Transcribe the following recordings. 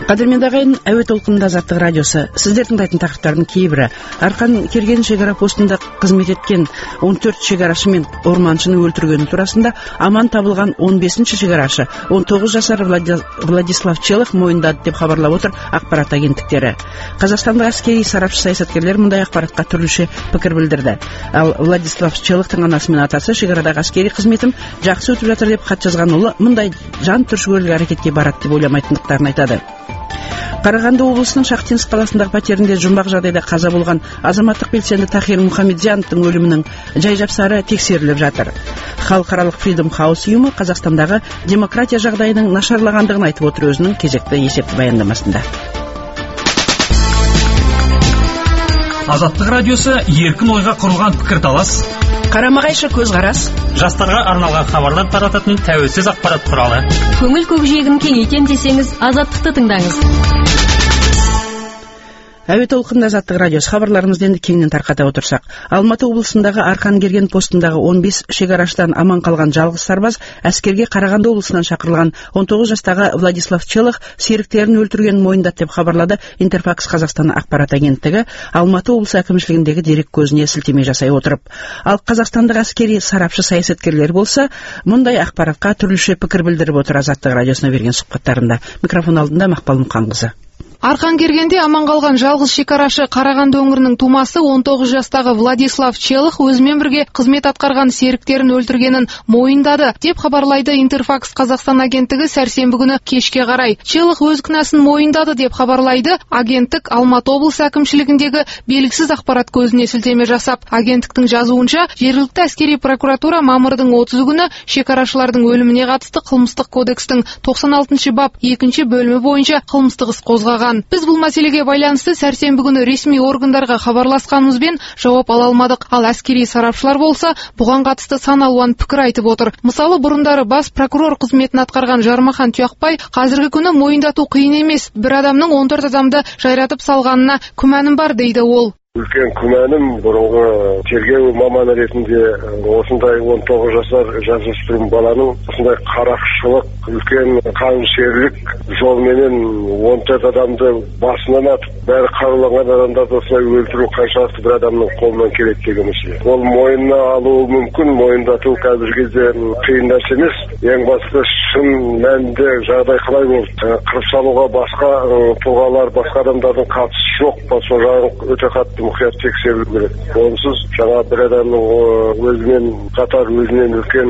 Қадірменді ағайын, әуе толқынында Азаттық радиосы. Сіздер тыңдайтын тақырыптардың кейбірі. Арқан керген шекара постында қызмет еткен 14 шекарашы мен орманшыны өлтіргені турасында аман табылған 15-ші шекарашы 19 жасар Владислав Челых мойындады деп хабарлап отыр ақпарат агенттіктері. Қазақстандық әскери сарапшы саясаткерлер мұндай ақпаратқа түрліше пікір білдірді. Ал Владислав Челыхтың анасы мен атасы шекарадағы әскери қызметім жақсы өтіп жатыр деп хат жазған ұлы мұндай жан түршігерлік әрекетке барады деп ойламайтындықтарын айтады. Қарағанды облысының Шахтинск қаласындағы пәтерінде жұмбақ жағдайда қаза болған азаматтық белсенді Тахир Мұхамедзяновтың өлімінің жай-жапсары тексеріліп жатыр. Халықаралық Freedom House ұйымы Қазақстандағы демократия жағдайының нашарлағандығын айтып отыр өзінің кезекті есепті баяндамасында. Азаттық радиосы еркін ойға құрылған пікірталас, қарама-қайшы көзқарас, жастарға арналған хабарлар тарататын тәуелсіз ақпарат құралы. Көңіл көкжиегін кеңейтем десеңіз, Азаттықты тыңдаңыз. Әуе толқынында Азаттық радиосы. Хабарларымызды енді кеңінен тарқата отырсақ, Алматы облысындағы Арқан керген постындағы 15 шекараштан аман қалған жалғыз сарбаз әскерге Қарағанды облысынан шақырылған 19 жастағы Владислав Челых серіктерін өлтіргенін мойындады деп хабарлады Интерфакс Қазақстан ақпарат агенттігі Алматы облысы әкімшілігіндегі дерек көзіне сілтеме жасай отырып. Ал қазақстандық әскери сарапшы саясаткерлер болса, мұндай ақпаратқа түрліше пікір білдіріп отыр Азаттық радиосына берген сұхбаттарында. Микрофон алдында Мақпал Мұқанқызы. Арқан кергенде аман қалған жалғыз шекарашы Қарағанды өңірінің тумасы 19 жастағы Владислав Челых өзімен бірге қызмет атқарған серіктерін өлтіргенін мойындады деп хабарлайды Интерфакс Қазақстан агенттігі сәрсенбі күні кешке қарай. Челых өз кінәсін мойындады деп хабарлайды агенттік Алматы облысы әкімшілігіндегі белгісіз ақпарат көзіне сілтеме жасап. Агенттіктің жазуынша, жергілікті әскери прокуратура мамырдың 30 күні шекарашылардың өліміне қатысты қылмыстық кодекстің 96 бап 2 бөлімі бойынша қылмыстық іс қозғаған. Біз бұл мәселеге байланысты сәрсенбі күні ресми органдарға хабарласқанымызбен жауап ала алмадық. Ал әскери сарапшылар болса, бұған қатысты сан алуан пікір айтып отыр. Мысалы, бұрындары бас прокурор қызметін атқарған Жармахан Тұяқбай, қазіргі күні мойындату қиын емес, бір адамның 14 адамды жайратып салғанына күмәнім бар дейді ол. Үлкен күмәнім бұрынғы тергеу маманы ретінде осындай 19 жасар жасөспірім баланың осындай қарақшылық, үлкен қанішерлік жолменен 14 адамды басынан атып, бәрі қаруланған адамдарды осылай өлтіру қаншалықты бір адамның қолынан келеді деген мәселе. Ол мойнына алуы мүмкін, мойындату қазіргі кезде қиын нәрсе емес. Ең басты шын мәнінде жағдай қалай болды? Қырып салуға басқа тұлғалар, басқа адамдардың қатысы жоқ па? Сол жағын өте қатты мұқият тексерілу керек. Онсыз жаңа бір адамның өзімен қатар өзінен үлкен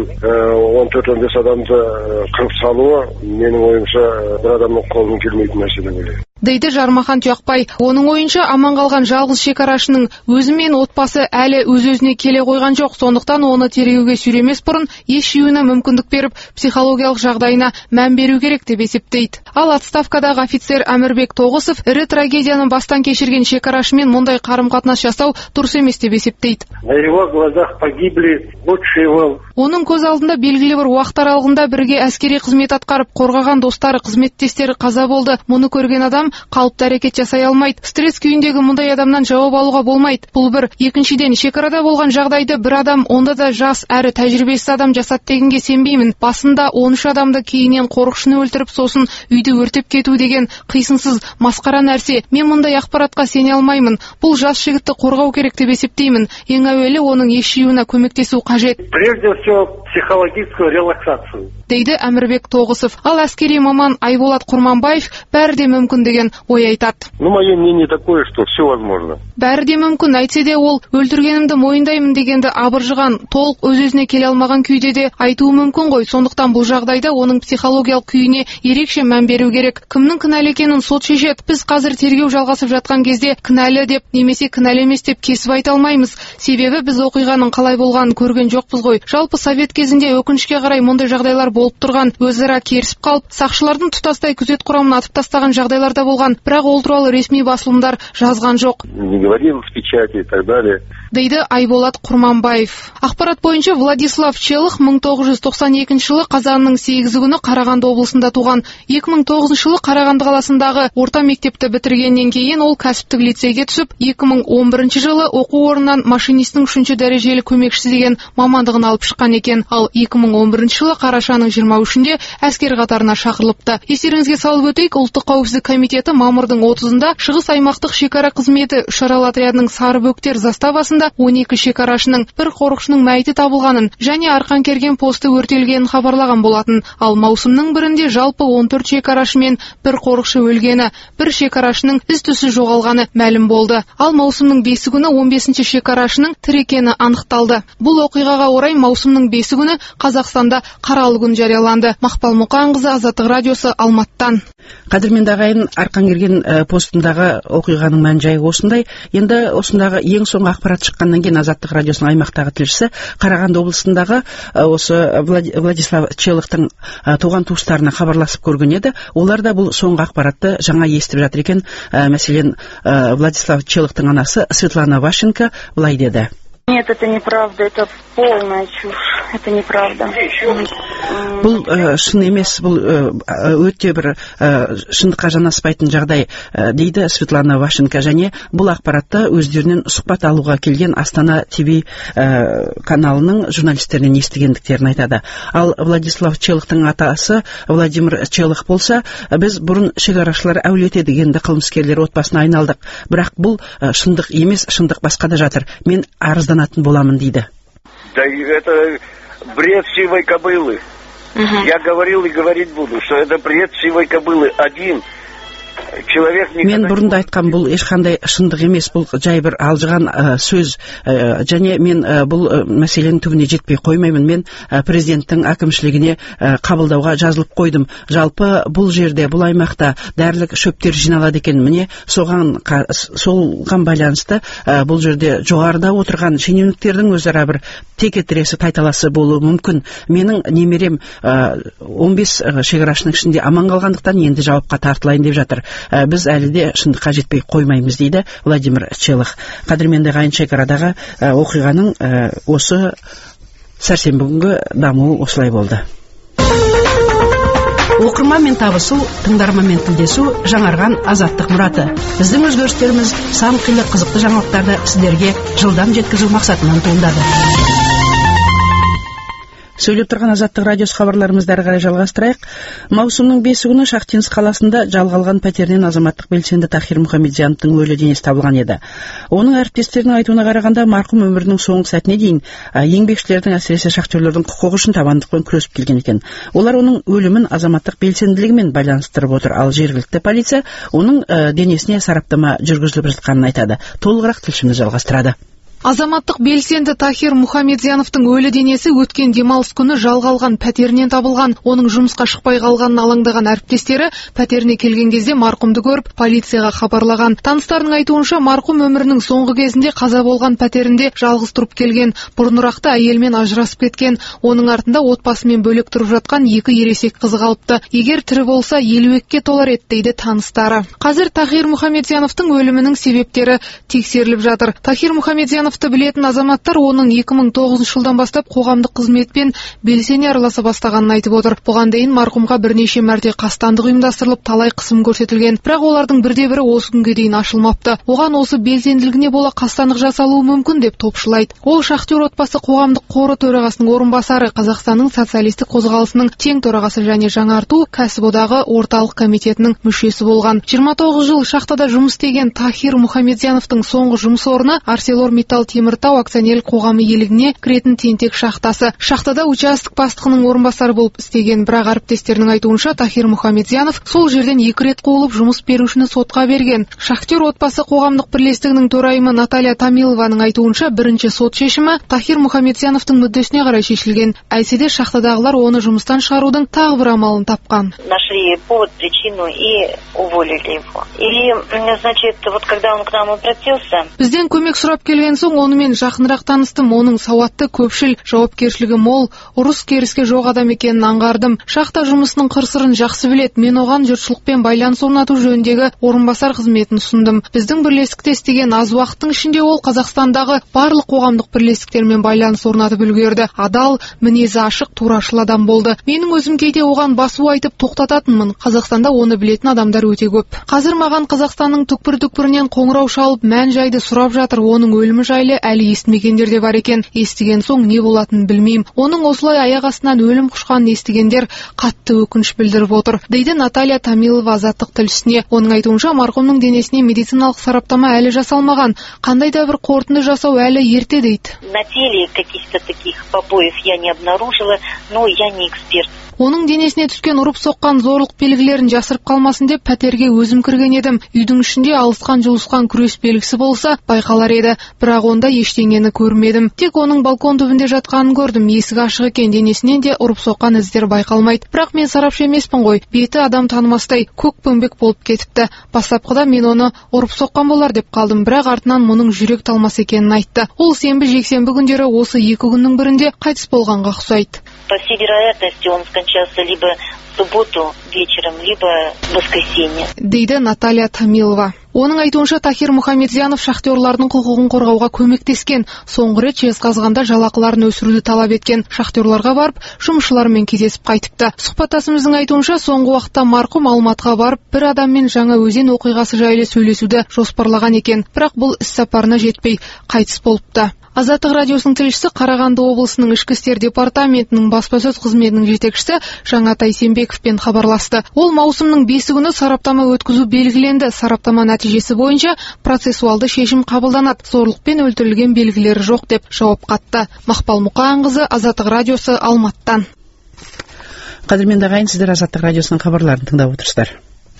14-15 адамды қырып салуы менің ойымша бір адамның қолынан келмейтін нәрсе деп ойлаймын. Дейді Жармахан Тұяқбай. Оның ойынша аман қалған жалғыз шекарашының өзі мен отбасы әлі өз-өзіне келе қойған жоқ. Сондықтан оны тергеуге сүйремес бұрын ес жиюына мүмкіндік беріп, психологиялық жағдайына мән беру керек деп есептейді. Ал отставкадағы офицер Әмірбек Тоғысов ірі трагедияны бастан кешірген шекарашымен мұндай қарым-қатынас жасау дұрыс емес деп есептейді. На его глазах погибли лучшие его. Оның көз алдында белгілі бір уақыт аралығында бірге әскери қызмет атқарып қорғаған достары, қызметтестері қаза болды. Мұны көрген адам қалыпты әрекет жасай алмайды. Стресс күйіндегі мұндай адамнан жауап алуға болмайды. Бұл бір. Екіншіден, шекарада болған жағдайды бір адам, онда да жас әрі тәжірибесіз адам жасады дегенге сенбеймін. Басында 13 адамды кейіннен қорықшыны өлтіріп, сосын үйді өртеп кету деген қисынсыз масқара нәрсе. Мен мұндай ақпаратқа сене алмаймын. Бұл жас жігітті қорғау керек деп есептеймін. Ең әуелі оның ес жиюына көмектесу қажет. Прежде всего, психологическую релаксацию. Дейді Әмірбек Тоғысов. Ал әскери маман Айболат Құрманбаев бәрі де мүмкін деген ой айтады. Мое мнение такое, что все возможно. Бәрі де мүмкін, әйтсе де ол өлтіргенімді мойындаймын дегенді абыржыған, толық өз-өзіне келе алмаған күйде де айтуы мүмкін ғой. Сондықтан бұл жағдайда оның психологиялық күйіне ерекше мән беру керек. Кімнің кінәлі екенін сот шешеді. Біз қазір тергеу жалғасып жатқан кезде кінәлі деп немесе кінәлі емес деп кесіп айта алмаймыз. Себебі біз оқиғаның қалай болғанын көрген жоқпыз ғой. Жалпы совет кезінде өкінішке қарай мұндай жағдайлар болып тұрған, өзара керісіп қалып, сақшылардың тұтастай күзет құрамын атып тастаған жағдайларда болған, бірақ ол туралы ресми басылымдар жазған жоқ. Не говорил в печати и так далее. дейді Айболат Құрманбаев. Ақпарат бойынша Владислав Челых 1992 жылы қазанның 8 күні Қарағанды облысында туған. 2009 жылы Қарағанды қаласындағы орта мектепті бітіргеннен кейін ол кәсіптік лицейге түсіп, 2011 жылы оқу орнынан машинистің 3-ші дәрежелі көмекшісі деген мамандығын алып шыққан екен. Ал 2011 жылы қарашаның 23-інде әскер қатарына шақырылыпты. Естеріңізге салып өтейік, ұлттық қауіпсіздік комитеті мамырдың 30-ында Шығыс аймақтық шекара қызметі үшарал отрядының Сарыбөктер заставасында 12 шекарашының, бір қорықшының мәйіті табылғанын және Арқан керген посты өртелгенін хабарлаған болатын. Ал маусымның 1-інде жалпы 14 шекарашы мен бір қорықшы өлгені, бір шекарашының із-түзсіз жоғалғаны мәлім болды. Ал маусымның 5 күні 15 шекарашының тірі екені анықталды. Бұл оқиғаға орай маусымның 5 күні Қазақстанда қаралы күн жарияланды. Мақпал Мұқанқызы, Азаттық радиосы, Алматыдан. Қадірменді ағайын, Арқан керген постындағы оқиғаның мән-жайы осындай. Енді осындағы ең соңғы ақпарат шыққаннан кейін Азаттық радиосының аймақтағы тілшісі Қарағанды облысындағы осы Владислав Челыхтың туған туыстарына хабарласып көрген еді. Олар да бұл соңғы ақпаратты жаңа естіп жатыр екен. Мәселен, Владислав Челыхтың анасы Светлана Ващенко былай деді. Нет, это неправда, это полная чушь, это неправда. Бұл шын емес, бұл өте бір шындыққа жанаспайтын жағдай, дейді Светлана Ващенко, және бұл ақпаратты өздерінен сұхбат алуға келген Астана ТВ каналының журналистерінен естігендіктерін айтады. Ал Владислав Челыхтың атасы Владимир Челых болса, біз бұрын шекарашылар әулеті дегенді қылмыскерлер отбасына айналдық. Бірақ бұл шындық емес, шындық басқада жатыр. Мен арызданатын боламын дейді. Да это бред сивой кобылы. Я говорил и говорить буду, что это бред сивой кобылы. Один человек... Мен бұрында айтқан, бұл ешқандай шындық емес, бұл жай бір алжыған сөз, және мен бұл мәселенің түбіне жетпей қоймаймын. Мен президенттің әкімшілігіне қабылдауға жазылып қойдым. Жалпы бұл жерде, бұл аймақта дәрілік шөптер жиналады екен. Міне соған байланысты бұл жерде жоғарыда отырған шенеуніктердің өзара бір текетіресі, тайталасы болуы мүмкін. Менің немерем 15 шекарашының ішінде аман қалғандықтан енді жауапқа тартылайын деп жатыр. Біз әлі де шындыққа жетпей қоймаймыз, дейді Владимир Челых. Қадірменді ағайын, шекарадағы оқиғаның осы сәрсенбі күнгі дамуы осылай болды. Оқырманмен табысу, тыңдарманмен тілдесу жаңарған азаттық мұраты. Біздің өзгерістеріміз сан қилы қызықты жаңалықтарды сіздерге жылдам жеткізу мақсатынан туындады. Сөйлеп тұрған Азаттық радиосы хабарларымызды әрі қарай жалғастырайық. Маусымның 5 күні Шахтинск қаласында жалға алған пәтерінен азаматтық белсенді Тахир Мұхамедзяновтың өлі денесі табылған еді. Оның әріптестерінің айтуына қарағанда, марқұм өмірінің соңғы сәтіне дейін еңбекшілердің, әсіресе шахтерлердің құқығы үшін табандықпен күресіп келген екен. Олар оның өлімін азаматтық белсенділігімен байланыстырып отыр, ал жергілікті полиция оның денесіне сараптама жүргізіліп жатқанын айтады. Толығырақ тілшіміз жалғастырады. Азаматтық белсенді Тахир Мұхамедзяновтың өлі денесі өткен демалыс күні жалға алған пәтерінен табылған. Оның жұмысқа шықпай қалғанын алаңдаған әріптестері пәтеріне келген кезде марқұмды көріп, полицияға хабарлаған. Таныстарының айтуынша, марқұм өмірінің соңғы кезінде қаза болған пәтерінде жалғыз тұрып келген. Бұрынырақта әйелмен ажырасып кеткен. Оның артында отбасымен бөлек тұрып жатқан 2 ересек қызы қалыпты. Егер тірі болса, 52-ке толар еді, дейді таныстары. Қазір Тахир Мұхамедзяновтың өлімінің себептері тексеріліп жатыр. Тахир Мұхамедзяновты білетін азаматтар оның 2009 жылдан бастап қоғамдық қызметпен белсене араласа бастағанын айтып отыр. Бұған дейін марқұмға бірнеше мәрте қастандық ұйымдастырылып, талай қысым көрсетілген. Бірақ олардың бірде-бірі осы күнге дейін ашылмапты. Оған осы белсенділігіне бола қастандық жасалуы мүмкін деп топшылайды. Ол Шахтер отбасы қоғамдық қоры төрағасының орынбасары, Қазақстанның социалистік қозғалысының тең төрағасы және жаңарту кәсіподағы орталық комитетінің мүшесі болған. 29 жыл шахтада жұмыс істеген Тахир Мұхамедзяновтың соңғы жұмыс орны ArcelorMittal Теміртау акционерлік қоғамы иелігіне кіретін тентек шахтасы. Шахтада участок бастығының орынбасары болып істеген, бірақ әріптестерінің айтуынша, Тахир Мұхамедзянов сол жерден 2 рет қуылып, жұмыс берушіні сотқа берген. Шахтер отбасы қоғамдық бірлестігінің төрайымы Наталья Тамилованың айтуынша, бірінші сот шешімі Тахир Мұхамедзяновтың мүддесіне қарай шешілген. Әйтсе де шахтадағылар оны жұмыстан шығарудың тағы бір амалын тапқан. Нашли повод, причину и уволили его. И, значит, вот когда он к нам обратился, бізден көмек сұрап келген соң онымен жақынырақ таныстым. Оның сауатты, көпшіл, жауапкершілігі мол, ұрыс керіске жоқ адам екенін аңғардым. Шахта жұмысының қыр-сырын жақсы білет. Мен оған жұртшылықпен байланыс орнату жөніндегі орынбасар қызметін ұсындым. Біздің бірлестікте істеген аз уақыттың ішінде ол Қазақстандағы барлық қоғамдық бірлестіктермен байланыс орнатып үлгерді. Адал, мінезі ашық, турашыл адам болды. Менің өзім кейде оған басу айтып тоқтататынмын. Қазақстанда оны білетін адамдар өте көп. Қазір маған Қазақстанның түкпір-түкпірінен қоңырау шалып, мән-жайды сұрап жатыр. Оның өлімі жайлы әлі естімегендер де бар екен. Естіген соң не болатынын білмеймін. Оның осылай аяқ астынан өлім құшқанын естігендер қатты өкініш білдіріп отыр, дейді Наталья Томилова Азаттық тілшісіне. Оның айтуынша, марқұмның денесіне медициналық сараптама әлі жасалмаған. Қандай да бір қорытынды жасау әлі ерте, дейді. На теле каких-то таких побоев я не обнаружила, но я не эксперт. Оның денесіне түскен ұрып-соққан зорлық белгілерін жасырып қалмасын деп пәтерге өзім кірген едім. Үйдің ішінде алысқан-жұлысқан күрес белгісі болса байқалар еді, бірақ онда ештеңені көрмедім. Тек оның балкон түбінде жатқанын көрдім. Есігі ашық екен, денесінен де ұрып-соққан іздер байқалмайды. Бірақ мен сарапшы емеспін ғой. Беті адам танымастай көк-пөңбек болып кетіпті. Бастапқыда мен оны ұрып-соққан болар деп қалдым, бірақ артынан мұның жүрек талмас екенін айтты. Ол сенбі-жексенбі күндері осы 2 күннің бірінде қайтыс болғанға ұқсайды. По всей вероятности, он скончался либо в субботу вечером, либо в воскресенье, дейді Наталья Томилова. Оның айтуынша, Тахир Мұхамедзянов шахтерлардың құқығын қорғауға көмектескен. Соңғы рет жезқазғанда жалақыларын өсіруді талап еткен. Шахтерларға барып, жұмысшылармен кездесіп қайтыпты. Сұхбаттасымыздың айтуынша, соңғы уақытта марқұм Алматыға барып, бір адаммен жаңа өзен оқиғасы жайлы сөйлесуді жоспарлаған екен. Бірақ бұл іс сапарына жетпей қайтыс болыпты. Азаттық радиосының тілшісі Қарағанды облысының ішкі істер департаментінің баспасөз қызметінің жетекшісі Жаңатай Сембековпен хабарласты. Ол маусымның 5 күні сараптама өткізу белгіленді. Сараптама нәтижесі бойынша процессуалды шешім қабылданады. Зорлықпен өлтірілген белгілері жоқ деп жауап қатты. Мақпал Мұқанқызы, Азаттық радиосы, Алматыдан. Қадірменді ағайын, сіздер Азаттық радиосының хабарларын тыңдап отырсыздар.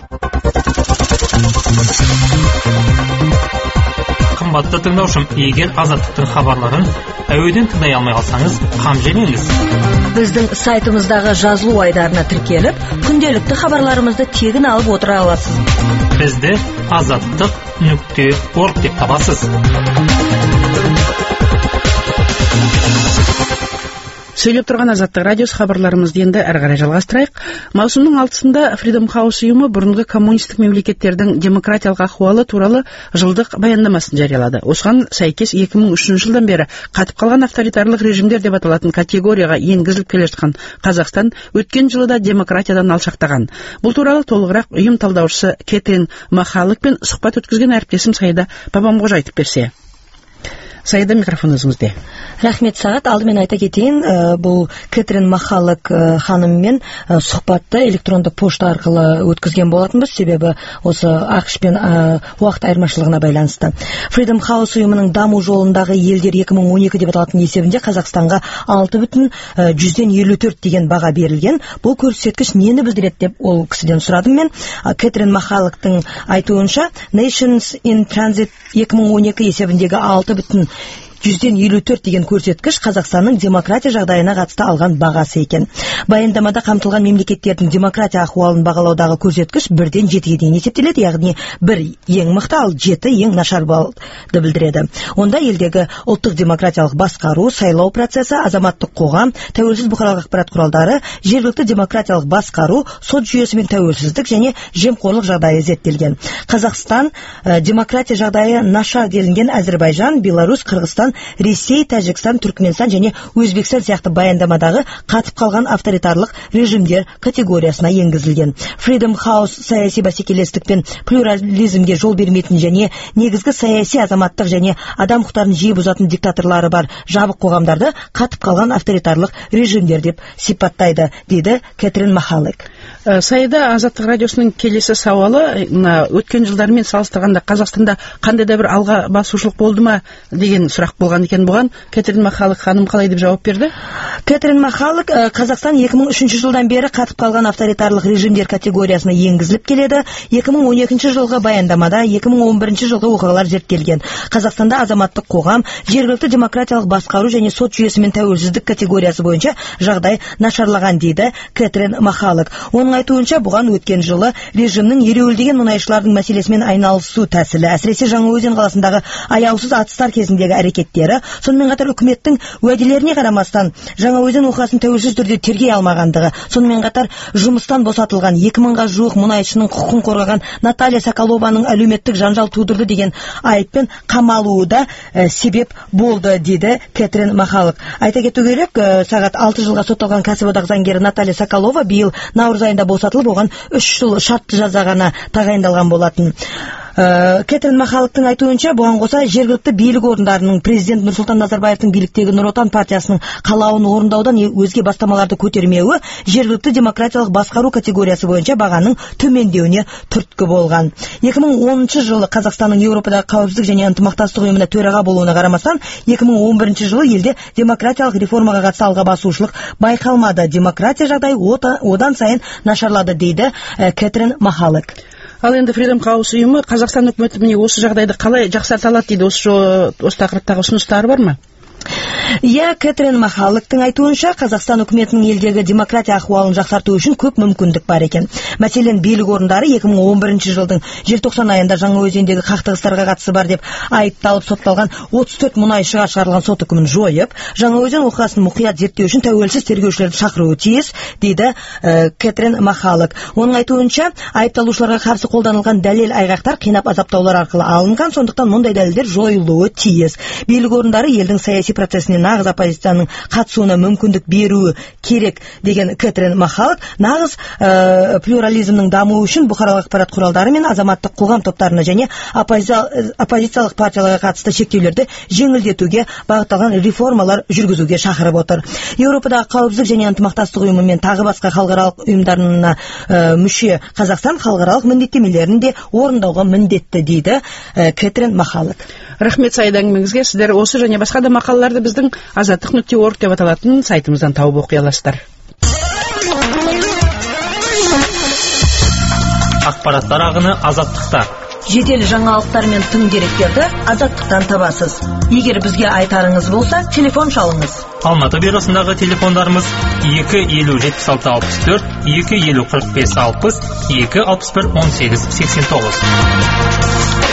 Қымбатты тыңдаушым, егер Азаттықтың хабарларын әуеден тыңдай алмай қалсаңыз, қам жемеңіз. Біздің сайтымыздағы жазылу айдарына тіркеліп, күнделікті хабарларымызды тегін алып отыра аласыз. Бізді azаттық.org деп табасыз. Сөйлеп тұрған Азаттық радиосы хабарларымызды енді әрі қарай жалғастырайық. Маусымның 6-сында Freedom House ұйымы бұрынғы коммунистік мемлекеттердің демократиялық ахуалы туралы жылдық баяндамасын жариялады. Осыған сәйкес 2003 жылдан бері қатып қалған авторитарлық режимдер деп аталатын категорияға енгізіліп келе жатқан Қазақстан өткен жылы да демократиядан алшақтаған. Бұл туралы толығырақ ұйым талдаушысы Кэтрин Махалыкпен сұхбат өткізген әріптесім Саида Папамқожа айтып берсе. Саида, микрофон өзіңізде. Рахмет, Сағат. Алдымен айта кетейін, бұл Кэтрин Махалык ханыммен сұхбатты электронды пошта арқылы өткізген болатынбыз, себебі осы ақш пен уақыт айырмашылығына байланысты. Freedom House ұйымының даму жолындағы елдер 2012 деп аталатын есебінде Қазақстанға 6,54 деген баға берілген. Бұл көрсеткіш нені білдіреді деп ол кісіден сұрадым мен. Кэтрин Махалыктың айтуынша, Nations in Transit 2012 есебіндегі 6,54 деген көрсеткіш Қазақстанның демократия жағдайына қатысты алған бағасы екен. Баяндамада қамтылған мемлекеттердің демократия ахуалын бағалаудағы көрсеткіш 1-ден 7-ге дейін есептеледі, яғни 1 ең мықты, ал 7 ең нашар балды білдіреді. Онда елдегі ұлттық демократиялық басқару, сайлау процесі, азаматтық қоғам, тәуелсіз бұқаралық ақпарат құралдары, жергілікті демократиялық басқару, сот жүйесі мен тәуелсіздік және жемқорлық жағдайы зерттелген. Қазақстан демократия жағдайы нашар делінген Әзірбайжан, Беларусь, Қырғызстан, Ресей, Тәжікстан, Түркменстан және Өзбекстан сияқты баяндамадағы қатып қалған авторитарлық режимдер категориясына енгізілген. Freedom House саяси бәсекелестік пен плюрализмге жол бермейтін және негізгі саяси, азаматтық және адам құқықтарын жиі бұзатын диктаторлары бар жабық қоғамдарды қатып қалған авторитарлық режимдер деп сипаттайды, дейді Кэтрин Махалык. Саида, Азаттық радиосының келесі сауалы, өткен жылдармен салыстырғанда Қазақстанда қандай да бір алға басушылық болды ма деген сұрақ болған екен. Бұған Кэтрин Махалык ханым қалай деп жауап берді? Кэтрин Махалык, Қазақстан 2003 жылдан бері қатып қалған авторитарлық режимдер категориясына енгізіліп келеді. 2012 жылғы баяндамада 2011 жылғы оқиғалар зерттелген. Қазақстанда азаматтық қоғам, жергілікті демократиялық басқару және сот жүйесі мен тәуелсіздік категориясы бойынша жағдай нашарлаған, дейді Кэтрин Махалык. Оның Оның айтуынша, бұған өткен жылы режимнің ереуілдеген мұнайшылардың мәселесімен айналысу тәсілі, әсіресе Жаңаөзен қаласындағы аяусыз атыстар кезіндегі әрекеттері, сонымен қатар үкіметтің уәделеріне қарамастан Жаңаөзен оқиғасын тәуелсіз түрде тергей алмағандығы, сонымен қатар жұмыстан босатылған 2000-ға жуық мұнайшының құқығын қорғаған Наталья Соколованың әлеуметтік жанжал тудырды деген айыппен қамалуы да себеп болды, дейді Кэтрин Махалық. Айта кету керек, сағат 6 жылға сотталған кәсіподақ заңгері Наталья Соколова биыл наурыз айында босатылып, оған 3 жыл шартты жаза ғана тағайындалған болатын. Кэтрин Махалықтың айтуынша, бұған қоса жергілікті билік орындарының президент Нұрсұлтан Назарбаевтың биліктегі Нұр Отан партиясының қалауын орындаудан өзге бастамаларды көтермеуі жергілікті демократиялық басқару категориясы бойынша бағаның төмендеуіне түрткі болған. 2010 жылы Қазақстанның Еуропадағы қауіпсіздік және ынтымақтастық ұйымына төраға болуына қарамастан, 2011 жылы елде демократиялық реформаға қатысты алға басушылық байқалмады. Демократия жағдайы одан сайын нашарлады, дейді Кэтрин Махалық. Ал енді Freedom House ұйымы Қазақстан үкіметі міне осы жағдайды қалай жақсарта алады дейді, осы тақырыптағы ұсыныстары бар ма? Кэтрин Махалықтың айтуынша, Қазақстан үкіметінің елдегі демократия ахуалын жақсарту үшін көп мүмкіндік бар екен. Мәселен, билік орындары 2011 жылдың желтоқсан айында Жаңаөзендегі қақтығыстарға қатысы бар деп айыпталып сотталған 34 мұнайшыға шығарылған сот үкімін жойып, Жаңаөзен оқиғасын мұқият зерттеу үшін тәуелсіз тергеушілерді шақыруы тиіс, дейді Кэтрин Махалық. Оның айтуынша, айыпталушыларға қарсы қолданылған дәлел айғақтар қинап азаптаулар арқылы алынған, сондықтан мұндай дәлелдер жойылуы тиіс. Билік орындары елдің саяси процесіне нағыз оппозицияның қатысуына мүмкіндік беруі керек, деген Кэтрин Махалық. Нағыз плюрализмнің дамуы үшін бұқаралық ақпарат құралдары мен азаматтық қоғам топтарына және оппозициялық партияларға қатысты шектеулерді жеңілдетуге бағытталған реформалар жүргізуге шақырып отыр. Еуропадағы қауіпсіздік және ынтымақтастық ұйымы мен тағы басқа халықаралық ұйымдарына мүше Қазақстан халықаралық міндеттемелерін де орындауға міндетті, дейді Кэтрин Махалық. Рахмет Саида әңгімеңізге. Сіздер осы және басқа да мақалаларды біздің azаттық.org деп аталатын сайтымыздан тауып оқи аласыздар. Ақпараттар ағыны Азаттықта. Жедел жаңалықтар мен тың деректерді Азаттықтан табасыз. Егер бізге айтарыңыз болса, телефон шалыңыз. Алматы бюросындағы телефондарымыз 250-76-64, 250-45-60, 261-18-89.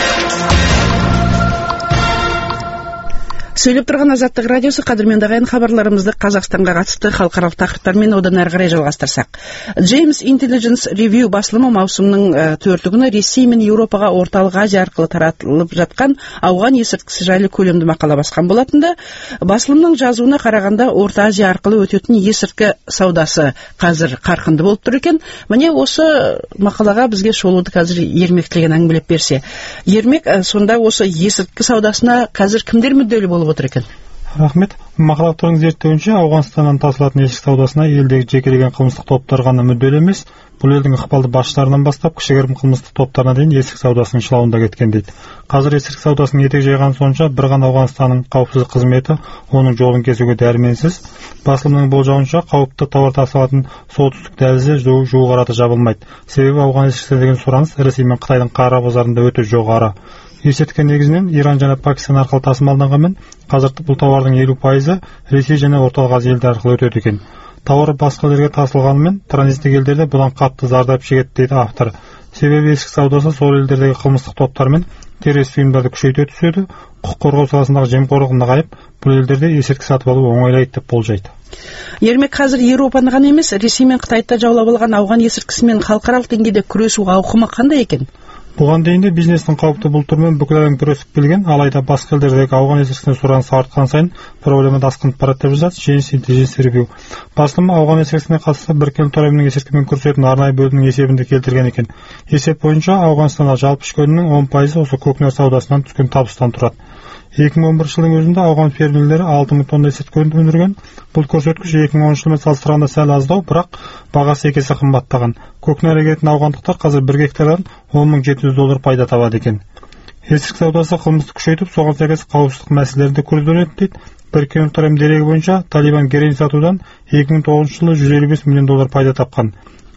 Сөйлеп тұрған Азаттық радиосы, қадірменді ағайын, хабарларымызды Қазақстанға қатысты халықаралық тақырыптармен одан әрі қарай жалғастырсақ. James Intelligence Review басылымы маусымның 4 күні Ресей мен Еуропаға орталық Азия арқылы таратылып жатқан ауған есірткісі жайлы көлемді мақала басқан болатында, басылымның жазуына қарағанда Орта Азия арқылы өтетін есірткі саудасы қазір қарқынды болып тұр екен. Міне осы мақалаға бізге шолуды қазір Ермек тілеген әңгімелеп берсе. Ермек, сонда осы есірткі саудасына қазір кімдер мүдделі болып отыр екен? Рахмет. Мақаланың зерттеуінше, Ауғанстаннан тасылатын есірткі саудасына елдегі жекелеген қылмыстық топтар ғана мүдделі емес, бұл елдің ықпалды басшыларынан бастап кішігірім қылмыстық топтарына дейін есірткі саудасының шылауында кеткен дейді. Қазір есірткі саудасының етек жайған сонша, бір ғана Ауғанстанның қауіпсіздік қызметі оның жолын кесуге дәрменсіз. Басылымның болжауынша, қауіпті тауар тасылатын солтүстік дәлізі жуық арада жабылмайды. Себебі ауған есірткісіне деген сұраныс Ресей мен Қытайдың қара базарында өте жоғары. Есірткі негізінен Иран және Пакистан арқылы тасымалданғанмен, қазір бұл тауардың 50% Ресей және орталық Азия елдері арқылы өтеді екен. Тауар басқа елдерге тасылғанымен, транзиттік елдерде бұдан қатты зардап шегеді, дейді автор. Себебі есірткі саудасы сол елдердегі қылмыстық топтар мен террористік ұйымдарды күшейте түседі, құқық қорғау саласындағы жемқорлық нығайып, бұл елдерде есірткі сатып алу оңайлайды деп болжайды. Ермек, қазір Еуропаны ғана емес, Ресей мен Қытайда жаулап алған ауған есірткісімен халықаралық деңгейде күресу ауқымы қандай екен? Бұған дейін де бизнестің қауіпті бұл түрмен бүкіл әлем күресіп келген, алайда басқа елдердегі ауған есірткісіне сұраныс артқан сайын проблемада асқынып барады деп жазады James Intelligence Review. Басылымы ауған есірткісіне қатысты Біріккен ұлттар ұйымының есірткімен күресетін арнайы бөлімінің есебінде келтірген екен. Есеп бойынша Ауғанстанда жалпы ішкі өнімнің 10% осы көкнәр саудасынан түскен табыстан тұрады. 2011 жылдың өзінде ауған фермерлері 6000 тонна есірткі өндірген. Бұл көрсеткіш 2010 жылмен салыстырғанда сәл аздау, бірақ бағасы 2 есе қымбаттаған. Көкнәр егетін ауғандықтар қазір 1 гектардан $10,700 пайда табады екен. Есірткі саудасы қылмысты күшейтіп, соған сәйкес қауіпсіздік мәселелерді күрделенеді дейді. Біріккен ұлттар ұйымы дерегі бойынша Талибан героин сатудан 2009 жылы $155 миллион пайда тапқан.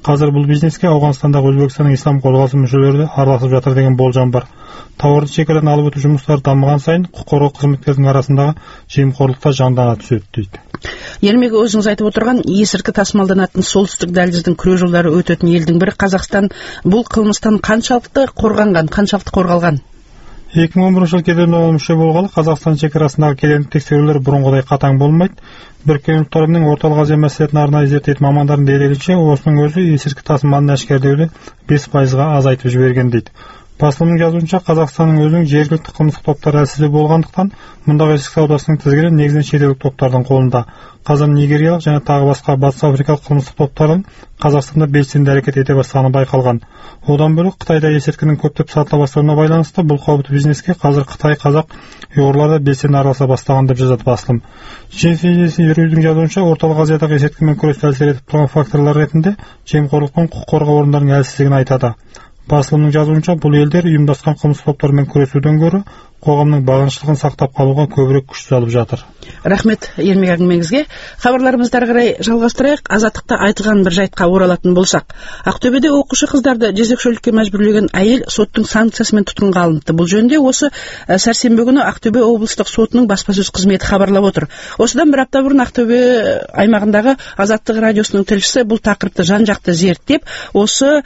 Қазір бұл бизнеске Ауғанстандағы Өзбекстанның ислам қозғалысы мүшелері де араласып жатыр деген болжам бар. Тауарды шекарадан алып өту жұмыстары дамыған сайын құқық қорғау қызметкерінің арасындағы жемқорлықта жандана түседі дейді. Елмегі өзіңіз айтып отырған есірткі тасымалданатын солтүстік дәліздің күре жолдары өтетін елдің бірі Қазақстан бұл қылмыстан қаншалықты қорғалған? 2011 жыл кеден мүше болғалы Қазақстан шекарасындағы кедендік тексерулер бұрынғыдай қатаң болмайды. Біріккен ұлттар ұйымының орталық Азия мәселелерін арнайы зерттейтін мамандардың дерегінше, осының өзі есірткі тасымалын әшкерелеуді 5%-ға азайтып жіберген дейді. Басылымның жазуынша, Қазақстанның өзінің жергілікті қылмыстық топтары әлсіздеу болғандықтан, мұндағы есірткі саудасының тізгіні негізінен шетелдік топтардың қолында. Қазір нигериялық және тағы басқа батыс африкалық қылмыстық топтардың Қазақстанда белсенді әрекет ете бастағаны байқалған. Одан бөлек Қытайда есірткінің көптеп сатыла бастауына байланысты бұл қауіпті бизнеске қазір Қытай, Қазақ, ұйғырлар да белсенді араласа бастаған деп жазады басылым. Юрийдің жазуынша, орталық Азиядағы есірткімен күресті әсер етіп тұрған факторлар ретінде жемқорлық пен құқық қорғау орындарының әлсіздігін айтады. Басылымның жазуынша, бұл елдер ұйымдасқан қылмыстық топтармен күресуден гөрі қоғамның бағыныштылығын сақтап қалуға көбірек күш салып жатыр. Рахмет Елмек әңгімеңізге. Хабарларымызды ары қарай жалғастырайық. Азаттықта айтылған бір жайтқа оралатын болсақ, Ақтөбеде оқушы қыздарды жезөкшелікке мәжбүрлеген әйел соттың санкциясымен тұтқынға алынды. Бұл жөнінде осы сәрсенбі күні Ақтөбе облыстық сотының баспасөз қызметі хабарлап отыр. Осыдан бір апта бұрын Ақтөбе аймағындағы Азаттық радиосының тілшісі бұл тақырыпты жан-жақты зерттеп, осы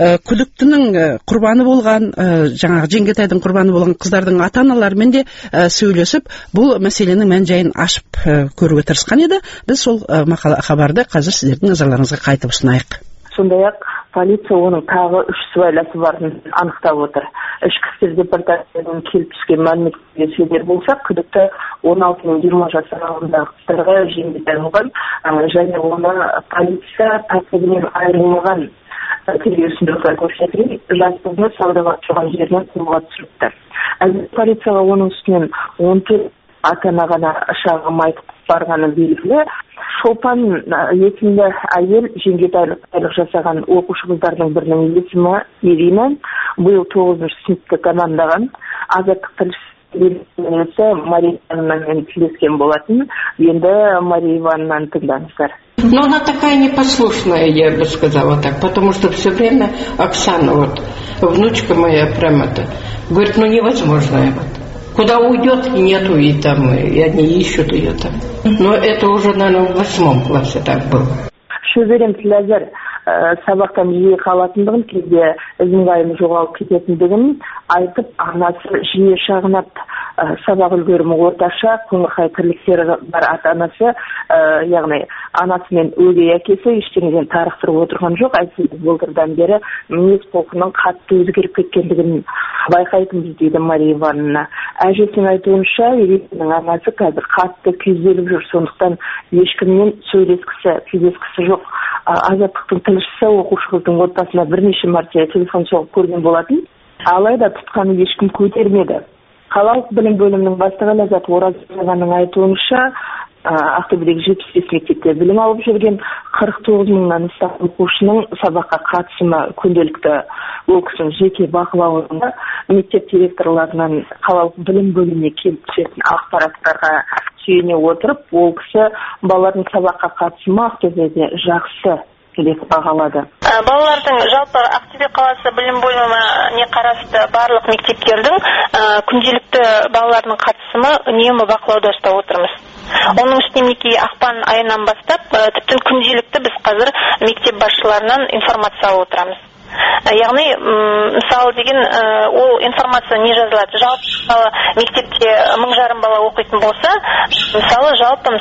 күдіктінің құрбаны болған, жаңағы Жеңгетайдың құрбаны болған қыздардың ата-аналарымен де сөйлесіп, бұл мәселенің мән-жайын ашып көруге тырысқан еді. Біз сол хабарды қазір сіздердің назарларыңызға қайтып ұсынайық. Сондай-ақ полиция оның тағы 3 сыбайласы барын анықтап отыр. Ішкі істер департаментінен келіп түскен мәліметтерге сүйенер болсақ, күдікті 16 мен 20 жас аралығындағы қыздарға Жеңгетай болған, және оны полиция тәртібінен айырылмаған тергеушілерге көрсетілген жас қызды саудаға тұрған жерінен қолға түсіріпті. Полицияға оның үстінен 14 ата-ана ғана шағым айтып барғаны белгілі. Шолпан есімді әйел Жеңгетайлық жасаған оқушы қыздардың бірінің есімі Ирина. Биыл 9-шы сыныпты тәмамдаған. Азаттық тілшісі Мария Ивановнамен тілдескен болатын. Енді Мария Ивановнаны тыңдаңыздар. Но она такая непослушная, я бы сказала так, потому что все время Оксана, вот, внучка моя прямо-то, говорит, невозможно это. Куда уйдет, и нету, и там, и они ищут ее там. Но это уже, наверное, в 8 классе так было. Шөберем тіләзір сабақтан жиі қалатындығын, кейде ізін-ғайым жоғалып кететіндігін айтып, анасы жиі шағынап, сабақ үлгерімі орташа, қоңырқай тірліктері бар ата-анасы, яғни анасы мен өгей әкесі ештеңеден тарықтырып отырған жоқ. Әйтсе былтырдан бері мінез құлқының қатты өзгеріп кеткендігін байқайтынбыз дейді Мария Ивановна. Әжесінің айтуынша, Ирinaның анасы қазір қатты күйзеліп жүр, сондықтан ешкіммен сөйлескісі жоқ. Азаттықтың тілшісі оқушы қыздың отбасына бірнеше мәрте телефон соғып көрген болатын, алайда тұтқаны ешкім көтермеді. Қалалық білім бөлімінің бастығы Ләззат Оразованың айтуынша, Ақтөбедегі 75 мектепте білім алып жүрген 49 мыңнан астам оқушының сабаққа қатысымы күнделікті. Ол кісінің жеке бақылауында мектеп директорларынан қалалық білім бөліміне келіп түсетін ақпараттарға сүйене отырып, ол кісі балалардың сабаққа қатысымы Ақтөбеде жақсы деп бағалады. Балалардың жалпы Ақтөбе қаласы білім бөліміне қарасты барлық мектептердің күнделікті балалардың қатысымы үнемі бақылауда ұстап отырмыз. Оның үстіне ақпан айынан бастап, тіптен күнделікті біз қазір мектеп басшыларынан информация алып отырамыз. Яғни, мысалы деген, ол информация не жазылады? Жалпы мектепте 1000 бала оқитын болса, жалпы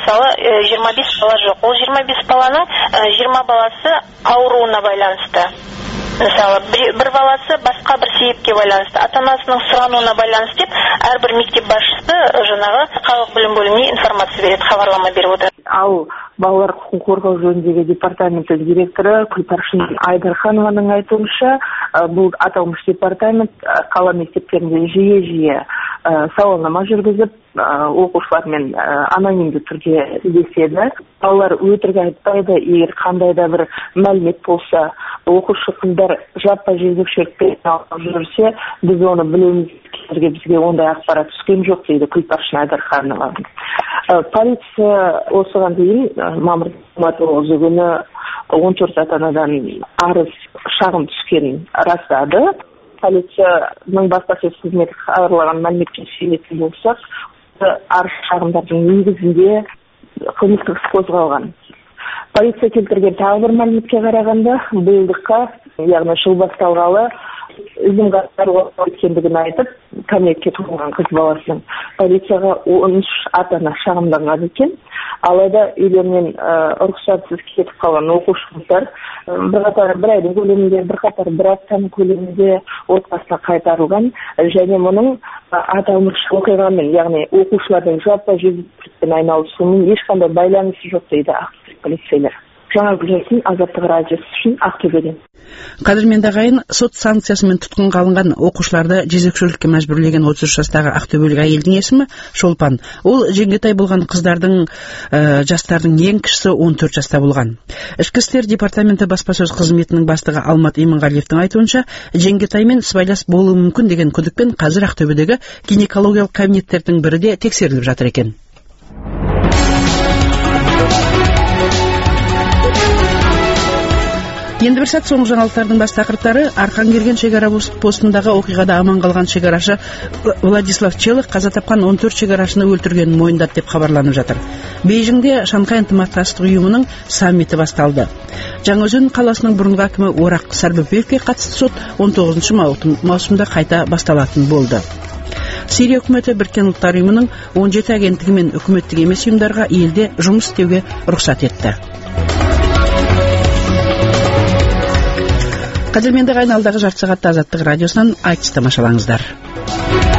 25 бала жоқ. Ол 25 баланың 20 баласы ауруына байланысты. Мысалы, бір баласы басқа бір себепке байланысты, ата-анасының сұрануына байланысты деп, әрбір мектеп басшысы жаңағы қалалық білім бөліміне информация береді, хабарлама беріп отыр. Ал балалар құқығын қорғау жөніндегі департаменті директоры Күлпаршын Айдарханованың айтуынша, бұл аталмыш департамент қала мектептерінде жиі сауалнама жүргізіп, оқушылармен анонимді түрде сөйлеседі. Балалар өтірік айтпайды. Егер қандай да бір мәлімет болса, оқушы қыздар жаппай жезөкшелікпен айналысып жүрсе, біз оны білуіміз керек. Бізге ондай ақпарат түскен жоқ, дейді Күлпаш Айдарханова. Полиция осыған дейін мамыр 19 күні 14 ата-анадан арыз шағым түскенін растады. Полицияның баспасөз қызметі хабарлаған мәліметке сүйенетін болсақ, арыз шағымдардың негізінде қылмыстық іс қозғалған. Полиция келтірген тағы бір мәліметке қарағанда, биылдыққа, яғни жыл басталғалы ізім-ғасырлар өткендігін айтып, кәмелетке толмаған қыз баласының полицияға 13 ата-ана шағымданған екен. Алайда үйлерінен рұқсатсыз кетіп қалған оқушылар бір айдың көлемінде, бірқатар бір аптаның көлемінде отбасына қайтарылған, және мұның аталмыш оқиғамен, яғни оқушылардың жаппай жезөкшелікпен айналысуымен ешқандай байланысы жоқ, дейді ақтөбе полицейлер. Жаңа Гүлжесін, Азаттық радиосы үшін Ақтөбеден. Қадірменді ағайын, сот санкциясымен тұтқынға алынған оқушыларды жезөкшелікке мәжбүрлеген 33 жастағы ақтөбелік әйелдің есімі Шолпан. Ол жеңгетай болған қыздардың жастардың ең кішісі 14 жаста болған. Ішкі істер департаменті баспасөз қызметінің бастығы Алмат Иманғалиевтің айтуынша, жеңгетаймен сыбайлас болуы мүмкін деген күдікпен қазір Ақтөбедегі гинекологиялық кабинеттердің бірі де тексеріліп жатыр екен. Енді бір сәт соңғы жаңалықтардың бас тақырыптары. Арқан керген шекара постындағы оқиғада аман қалған шекарашы Владислав Челых қаза тапқан 14 шекарашыны өлтіргенін мойындады деп хабарланып жатыр. Бейжіңде Шанхай ынтымақтастық ұйымының саммиті басталды. Жаңаөзен қаласының бұрынғы әкімі Орақ Сарбөпиевке қатысты сот 19 маусымда қайта басталатын болды. Сирия үкіметі Біріккен ұлттар ұйымының 17 агенттігі мен үкіметтік емес ұйымдарға елде жұмыс істеуге рұқсат етті. Қадірменді ағайын, алдағы жарты сағатта Азаттық радиосынан айтыс тамашалаңыздар.